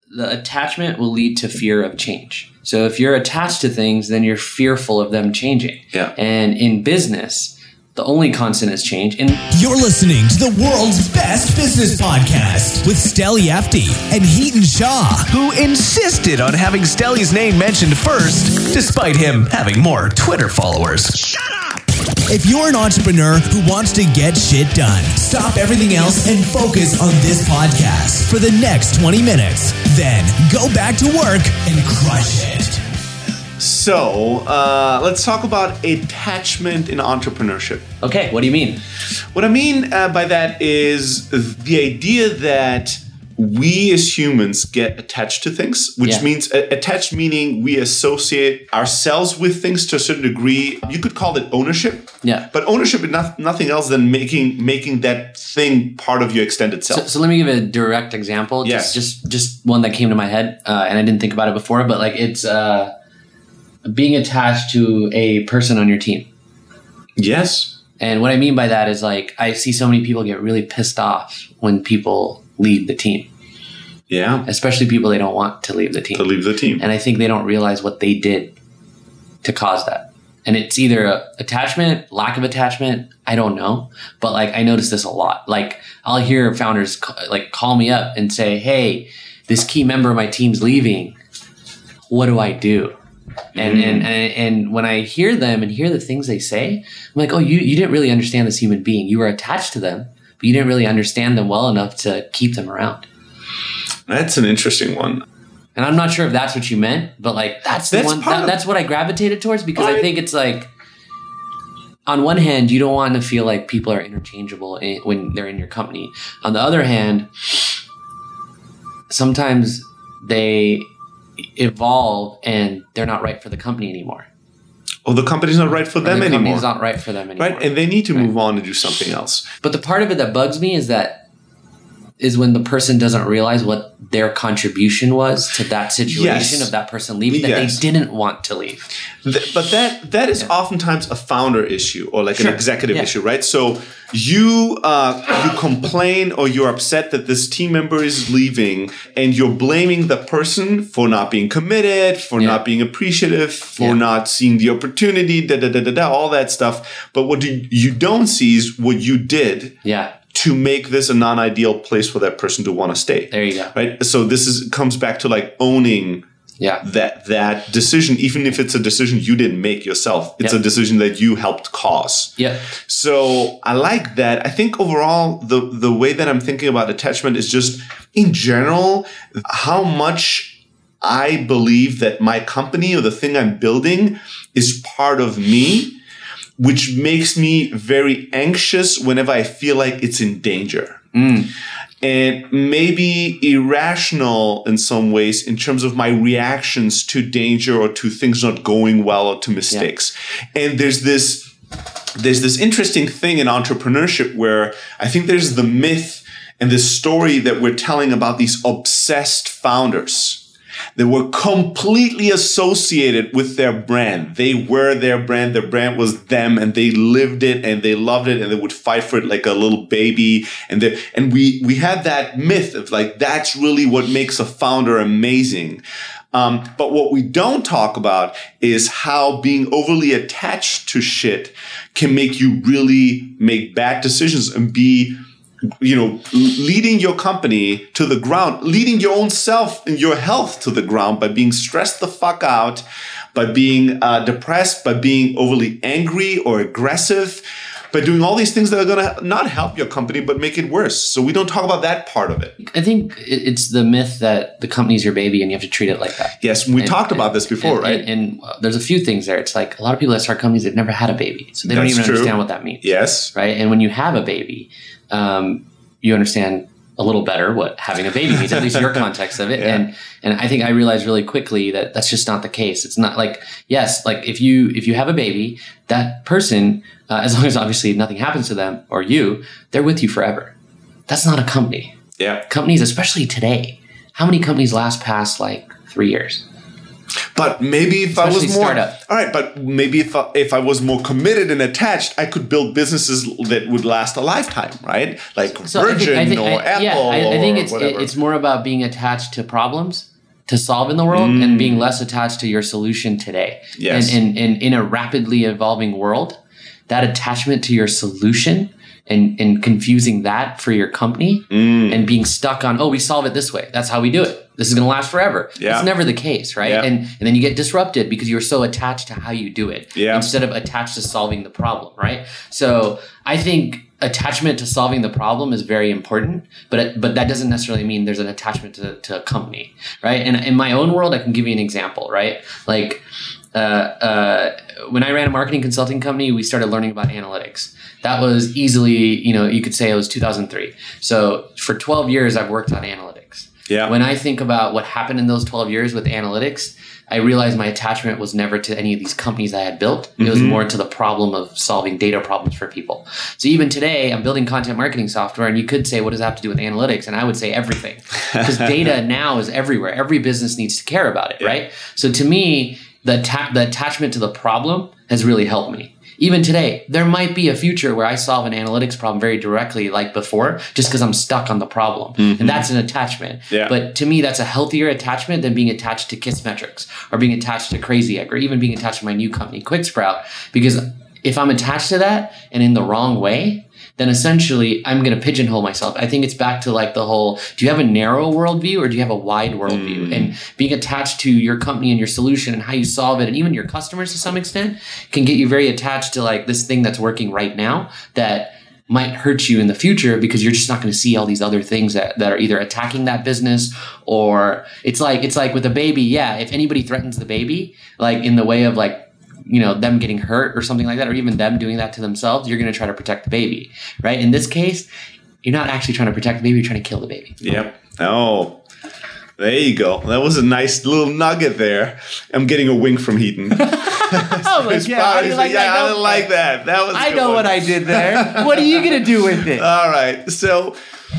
the attachment will lead to fear of change. So if you're attached to things, then you're fearful of them changing. Yeah. And in business, the only constant is change. And you're listening to the world's best business podcast with Steli Efti and Heaton Shaw, who insisted on having Steli's name mentioned first, despite him having more Twitter followers. Shut up! If you're an entrepreneur who wants to get shit done, stop everything else and focus on this podcast for the next 20 minutes. Then go back to work and crush it. So, let's talk about attachment in entrepreneurship. Okay, what do you mean? What I mean by that is the idea that we as humans get attached to things, which means attached meaning we associate ourselves with things to a certain degree. You could call it ownership. Yeah. But ownership is nothing else than making that thing part of your extended self. So let me give a direct example. Yes. Just one that came to my head, and I didn't think about it before, but like it's being attached to a person on your team. Yes. And what I mean by that is like I see so many people get really pissed off when people leave the team. Yeah. Especially people they don't want to leave the team. To leave the team. And I think they don't realize what they did to cause that. And it's either attachment, lack of attachment, I don't know. But like I notice this a lot. Like I'll hear founders call me up and say, "Hey, this key member of my team's leaving. What do I do?" And when I hear them and hear the things they say, I'm like, "Oh, you didn't really understand this human being. You were attached to them, but you didn't really understand them well enough to keep them around." That's an interesting one. And I'm not sure if that's what you meant, but like that's what I gravitated towards because I think it's like on one hand, you don't want to feel like people are interchangeable when they're in your company. On the other hand, sometimes they evolve and they're not right for the company anymore. Oh, the company's not right for them anymore. The company's not right for them anymore. Right, and they need to move on and do something else. But the part of it that bugs me is when the person doesn't realize what their contribution was to that situation of that person leaving, that they didn't want to leave. But that is oftentimes a founder issue or like an executive issue, right? So you complain or you're upset that this team member is leaving and you're blaming the person for not being committed, for not being appreciative, for not seeing the opportunity, all that stuff. But what you don't see is what you did. Yeah. To make this a non-ideal place for that person to want to stay. There you go. Right? So this comes back to like owning that decision, even if it's a decision you didn't make yourself. It's a decision that you helped cause. Yeah. So I like that. I think overall, the way that I'm thinking about attachment is just in general, how much I believe that my company or the thing I'm building is part of me, which makes me very anxious whenever I feel like it's in danger. And maybe irrational in some ways in terms of my reactions to danger or to things not going well or to mistakes. And there's this interesting thing in entrepreneurship where I think there's the myth and this story that we're telling about these obsessed founders. They were completely associated with their brand. They were their brand. Their brand was them, and they lived it, and they loved it, and they would fight for it like a little baby. And we had that myth of like that's really what makes a founder amazing. But what we don't talk about is how being overly attached to shit can make you really make bad decisions and be, leading your company to the ground, leading your own self and your health to the ground by being stressed the fuck out, by being depressed, by being overly angry or aggressive, by doing all these things that are going to not help your company but make it worse. So we don't talk about that part of it. I think it's the myth that the company's your baby and you have to treat it like that. Yes, we talked about this before, right? And there's a few things there. It's like a lot of people that start companies, they've never had a baby. So they don't even understand what that means. Yes. Right? And when you have a baby, you understand a little better what having a baby means, at least your context of it. And I think I realized really quickly that that's just not the case. It's not like, yes, like if you have a baby, that person, as long as obviously nothing happens to them or you, they're with you forever. That's not a company. Yeah. Companies, especially today, how many companies last past like 3 years? But maybe if I was Especially more startup. all right, but maybe if I was more committed and attached, I could build businesses that would last a lifetime, right? Like Virgin or Apple. I think or whatever. it's more about being attached to problems to solve in the world and being less attached to your solution today. Yes. And in a rapidly evolving world, that attachment to your solution and confusing that for your company and being stuck on, we solve it this way. That's how we do it. This is going to last forever. Yeah. It's never the case, right? Yeah. And then you get disrupted because you're so attached to how you do it Yeah. instead of attached to solving the problem, right? So I think attachment to solving the problem is very important, but that doesn't necessarily mean there's an attachment to a company, right? And in my own world, I can give you an example, right? Like when I ran a marketing consulting company, we started learning about analytics. That was easily, you could say it was 2003. So for 12 years, I've worked on analytics. Yeah. When I think about what happened in those 12 years with analytics, I realized my attachment was never to any of these companies I had built. It was more to the problem of solving data problems for people. So even today, I'm building content marketing software, and you could say, what does that have to do with analytics? And I would say everything. Because data now is everywhere. Every business needs to care about it, right? So to me, the attachment to the problem has really helped me. Even today, there might be a future where I solve an analytics problem very directly like before, just because I'm stuck on the problem. And that's an attachment. Yeah. But to me, that's a healthier attachment than being attached to Kissmetrics or being attached to Crazy Egg or even being attached to my new company, QuickSprout. Because if I'm attached to that and in the wrong way, then essentially I'm going to pigeonhole myself. I think it's back to like the whole, do you have a narrow worldview or do you have a wide worldview? And being attached to your company and your solution and how you solve it, and even your customers to some extent, can get you very attached to like this thing that's working right now that might hurt you in the future because you're just not going to see all these other things that are either attacking that business, or it's like with a baby. Yeah. If anybody threatens the baby, like in the way of like, them getting hurt or something like that, or even them doing that to themselves, you're going to try to protect the baby, right? In this case, you're not actually trying to protect the baby, you're trying to kill the baby. Yep. Oh, there you go. That was a nice little nugget there. I'm getting a wink from Heaton. Oh my God. How do you like that? I didn't like that. That was. I know what I did there. What are you going to do with it? All right. So,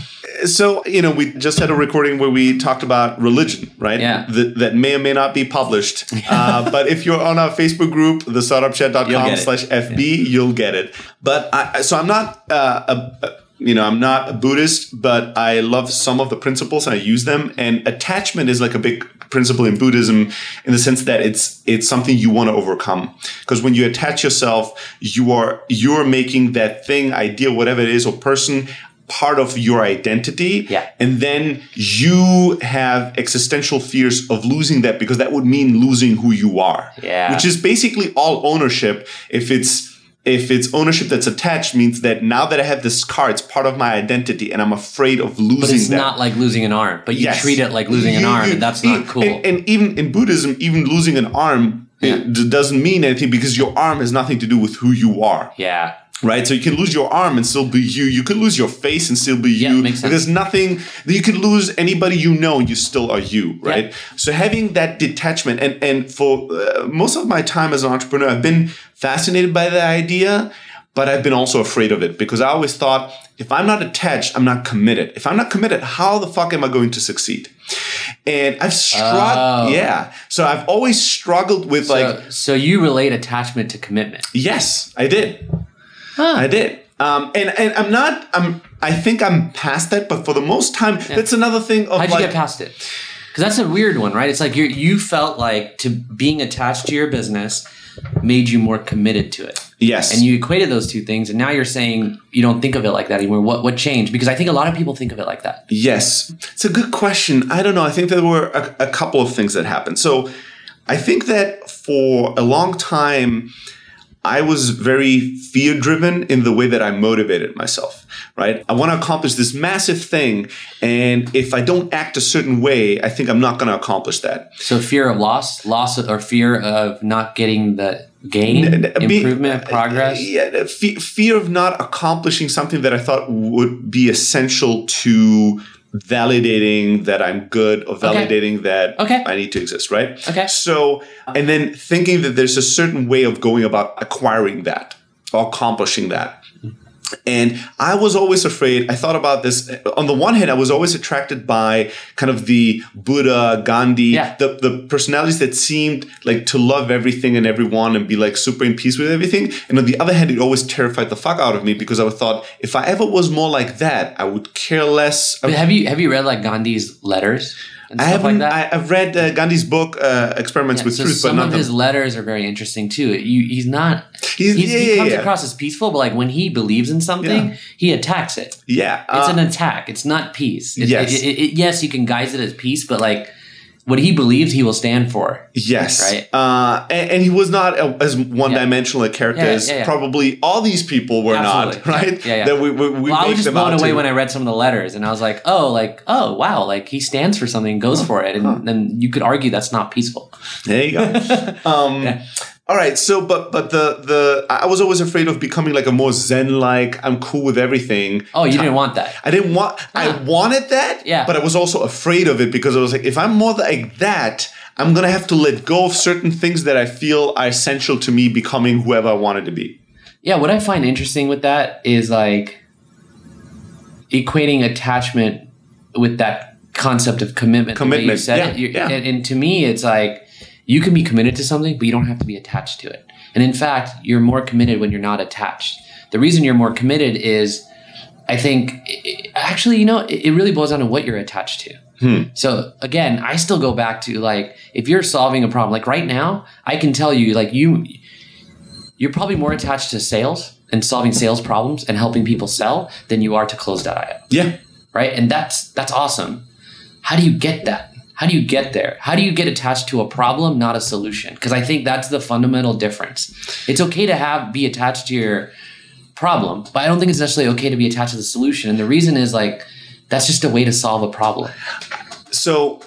we just had a recording where we talked about religion, right? Yeah. That may or may not be published. But if you're on our Facebook group, thestartupchat.com/FB, you'll get it. But I'm not I'm not a Buddhist, but I love some of the principles and I use them. And attachment is like a big principle in Buddhism in the sense that it's something you want to overcome. Because when you attach yourself, you're making that thing, idea, whatever it is, or person, part of your identity. Yeah. And then you have existential fears of losing that because that would mean losing who you are. Yeah. Which is basically all ownership. If it's ownership that's attached, means that now that I have this car, it's part of my identity and I'm afraid of losing that. But it's not like losing an arm, but you treat it like losing an arm, and that's not cool. And even in Buddhism, even losing an arm it doesn't mean anything because your arm has nothing to do with who you are. Yeah. Right? So you can lose your arm and still be you. You could lose your face and still be you. Makes sense. There's nothing, you could lose anybody you know and you still are you, right? Yeah. So having that detachment, and for most of my time as an entrepreneur, I've been fascinated by the idea, but I've been also afraid of it because I always thought, if I'm not attached, I'm not committed. If I'm not committed, how the fuck am I going to succeed? And I've struggled. Yeah. So I've always struggled with So you relate attachment to commitment. Yes, I did. Huh. I did. And I think I'm past that, but for the most time, that's another thing of How'd you get past it? Because that's a weird one, right? It's like you felt like being attached to your business made you more committed to it. Yes. And you equated those two things, and now you're saying you don't think of it like that anymore. What changed? Because I think a lot of people think of it like that. Yes. It's a good question. I don't know. I think there were a couple of things that happened. So I think that for a long time, I was very fear-driven in the way that I motivated myself, right? I want to accomplish this massive thing, and if I don't act a certain way, I think I'm not going to accomplish that. So fear of loss or fear of not getting the gain, improvement, progress? Yeah, fear of not accomplishing something that I thought would be essential to validating that I'm good or validating that I need to exist, right? Okay. So, and then thinking that there's a certain way of going about acquiring that or accomplishing that. And I was always afraid. I thought about this. On the one hand, I was always attracted by kind of the Buddha, Gandhi, the personalities that seemed like to love everything and everyone and be like super in peace with everything. And on the other hand, it always terrified the fuck out of me because I thought if I ever was more like that, I would care less. But have you read like Gandhi's letters? And stuff like that? I've read Gandhi's book, Experiments with Truth, but some of his letters are very interesting too. He comes across as peaceful, but like when he believes in something, he attacks it. Yeah, it's an attack. It's not peace. Yes, yes, you can guise it as peace, but like what he believes, he will stand for. Yes, right. And he was not as one-dimensional a character as probably all these people were not. Right. That we I was just blown away when I read some of the letters, and I was like, oh wow, like he stands for something, goes for it, and then you could argue that's not peaceful. There you go. All right, so but the I was always afraid of becoming like a more Zen-like, I'm cool with everything. Oh, you didn't want that. I wanted that, but I was also afraid of it because I was like, if I'm more like that, I'm gonna have to let go of certain things that I feel are essential to me becoming whoever I wanted to be. Yeah, what I find interesting with that is like equating attachment with that concept of commitment. Commitment, you said it. And to me, it's like, you can be committed to something, but you don't have to be attached to it. And in fact, you're more committed when you're not attached. The reason you're more committed is, I think, it really boils down to what you're attached to. So again, I still go back to like, if you're solving a problem, like right now, I can tell you, like you're probably more attached to sales and solving sales problems and helping people sell than you are to Close.io. Yeah. Right? And that's awesome. How do you get that? How do you get there? How do you get attached to a problem, not a solution? Because I think that's the fundamental difference. It's okay to be attached to your problem, but I don't think it's necessarily okay to be attached to the solution. And the reason is like, that's just a way to solve a problem. So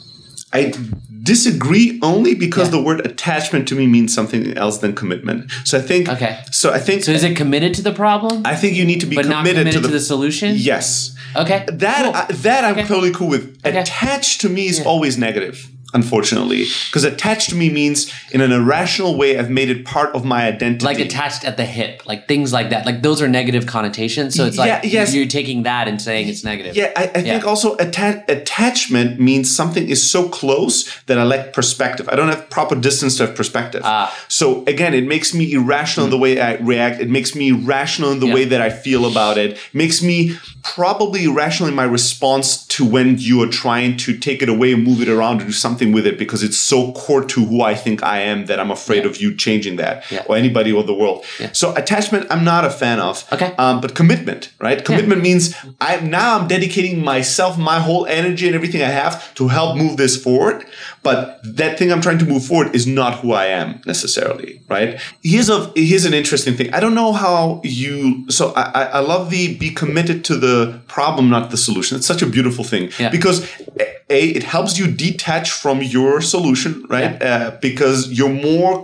I disagree only because the word attachment to me means something else than commitment. So I think. Okay. So is it committed to the problem? I think you need to be committed to the solution. Yes. Okay. That I'm totally cool with. Okay. Attached to me is always negative. Unfortunately, because attached to me means in an irrational way I've made it part of my identity. Like attached at the hip, like things like that. Like those are negative connotations. So it's like you're taking that and saying it's negative. Yeah, I think also attachment means something is so close that I lack perspective. I don't have proper distance to have perspective. So again, it makes me irrational in the way I react. It makes me irrational in the way that I feel about it. It makes me probably irrational in my response to when you are trying to take it away and move it around or do something with it because it's so core to who I think I am that I'm afraid of you changing that or anybody or the world. So attachment, I'm not a fan of. Okay. But commitment, right? Commitment means I'm dedicating myself, my whole energy and everything I have to help move this forward. But that thing I'm trying to move forward is not who I am necessarily, right? Here's an interesting thing. I don't know how so I love the be committed to the problem, not the solution. It's such a beautiful thing because it helps you detach from your solution, right? Because you're more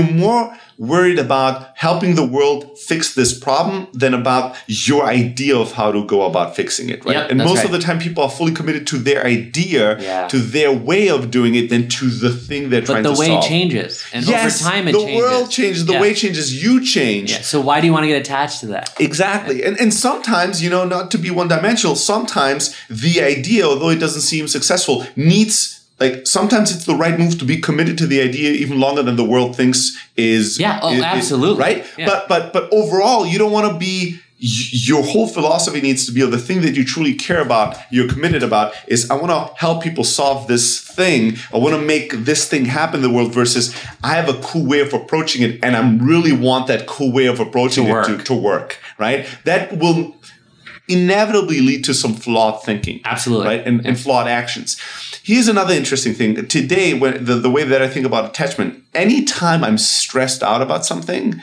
worried about helping the world fix this problem than about your idea of how to go about fixing it, right? And most of the time people are fully committed to their idea, to their way of doing it than to the thing they're trying to solve. But the way changes. And over time it changes. The world changes. The way changes. You change. Yeah. So why do you want to get attached to that? Exactly. And sometimes, not to be one-dimensional, sometimes the idea, although it doesn't seem successful, needs... Like sometimes it's the right move to be committed to the idea even longer than the world thinks is. Yeah. Oh, absolutely. Right. Yeah. But overall, you don't want to be. Your whole philosophy needs to be the thing that you truly care about, you're committed about, is I want to help people solve this thing. I want to make this thing happen in the world versus I have a cool way of approaching it and I really want that cool way of approaching it to work. Right. That will inevitably lead to some flawed thinking. Absolutely. Right. And flawed actions. Here's another interesting thing. Today, when the way that I think about attachment, anytime I'm stressed out about something,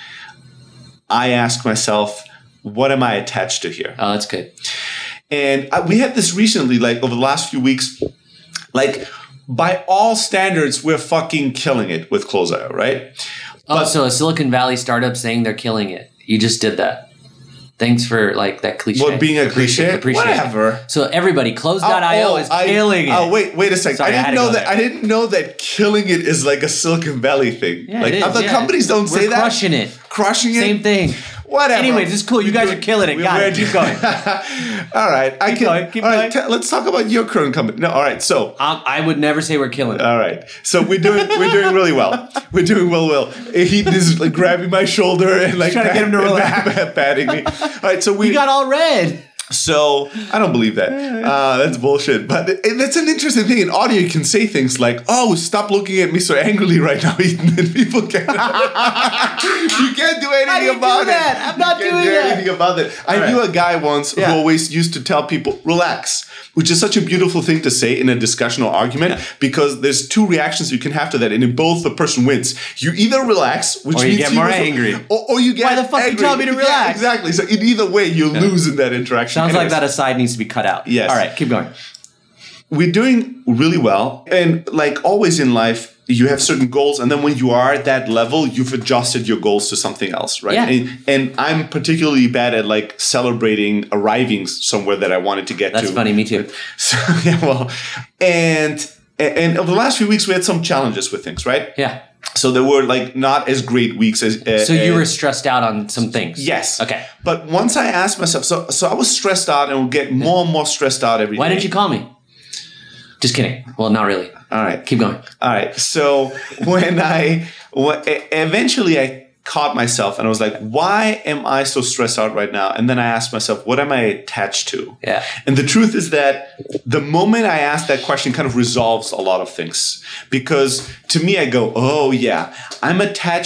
I ask myself, what am I attached to here? Oh, that's good. And we had this recently, like over the last few weeks, like by all standards, we're fucking killing it with Close.io, right? So a Silicon Valley startup saying they're killing it. You just did that. Thanks for like that cliche. What, being a cliche? Whatever. So everybody, Close.io is killing it. Oh, wait a second. Sorry, I didn't know that killing it is like a Silicon Valley thing. Yeah, like it is, other companies don't say that. Crushing it. Crushing it. Same thing. Whatever. Anyways, it's cool. You guys are killing it. Got it. Keep going. All right. Keep going. Let's talk about your current company. No, all right. So I would never say we're killing it. all right. So we're doing really well. We're doing well. He is like grabbing my shoulder and like trying to get him to relax, patting me. All right. So we got all red. So I don't believe that. That's bullshit. But that's an interesting thing. In audio, you can say things like, "Oh, stop looking at me so angrily right now," and people can. You can't do anything about it. I'm not doing anything about it. I knew a guy once who always used to tell people, "Relax," which is such a beautiful thing to say in a discussion or argument because there's two reactions you can have to that, and in both the person wins. You either relax, which or means you get more angry, or you get why the fuck angry. you tell me to relax? Yeah, exactly. So in either way, you lose in that interaction. Sounds like that aside needs to be cut out. Yes. All right, keep going. We're doing really well. And like always in life, you have certain goals. And then when you are at that level, you've adjusted your goals to something else, right? Yeah. And I'm particularly bad at like celebrating arriving somewhere that I wanted to get to. That's funny. Me too. So, yeah, well, and over the last few weeks, we had some challenges with things, right? Yeah. So there were like not as great weeks as. So you were stressed out on some things. Yes. Okay. But once I asked myself, so I was stressed out and would get more and more stressed out every day. Why didn't you call me? Just kidding. Well, not really. All right. Keep going. All right. So eventually I caught myself and I was like, why am I so stressed out right now? And then I asked myself, what am I attached to? Yeah. And the truth is that the moment I ask that question kind of resolves a lot of things. Because to me, I go, oh yeah, I'm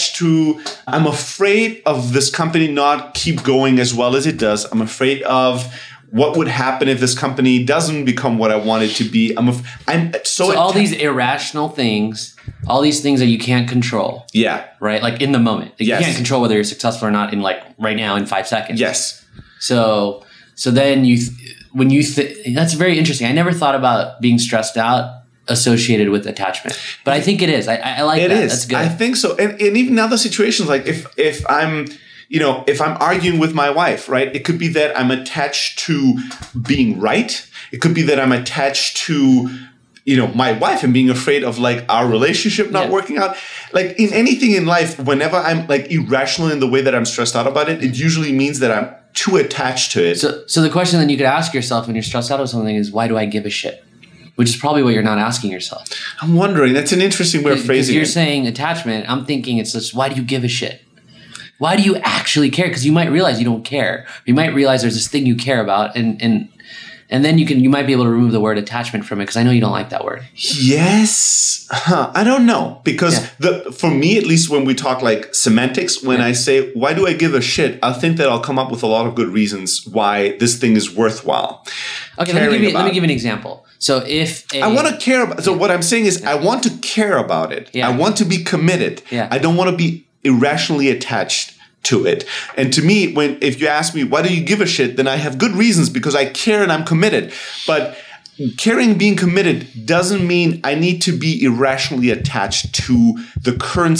afraid of this company not keep going as well as it does. I'm afraid of what would happen if this company doesn't become what I want it to be. So all these irrational things, all these things that you can't control. Yeah. Right? Like in the moment. You Yes. can't control whether you're successful or not in like right now in 5 seconds. Yes. So then that's very interesting. I never thought about being stressed out associated with attachment, but I think it is. I like it that. Is. That's good. I think so. And even other situations, like if I'm arguing with my wife, right? It could be that I'm attached to being right. It could be that I'm attached to, my wife and being afraid of like our relationship not working out. Like in anything in life, whenever I'm like irrational in the way that I'm stressed out about it, it usually means that I'm too attached to it. So the question then you could ask yourself when you're stressed out of something is, why do I give a shit? Which is probably what you're not asking yourself. I'm wondering. That's an interesting way of phrasing it. You're saying attachment. I'm thinking it's just, why do you give a shit? Why do you actually care? Because you might realize you don't care. You might realize there's this thing you care about, and then you might be able to remove the word attachment from it. Because I know you don't like that word. Yes, I don't know, because for me at least, when we talk like semantics, when I say why do I give a shit, I think that I'll come up with a lot of good reasons why this thing is worthwhile. Okay, let me give you an example. So if I want to care about, so what I'm saying is I want to care about it. Yeah. I want to be committed. Yeah. I don't want to be irrationally attached to it. And to me, if you ask me, why do you give a shit? Then I have good reasons because I care and I'm committed. But caring, being committed doesn't mean I need to be irrationally attached to the current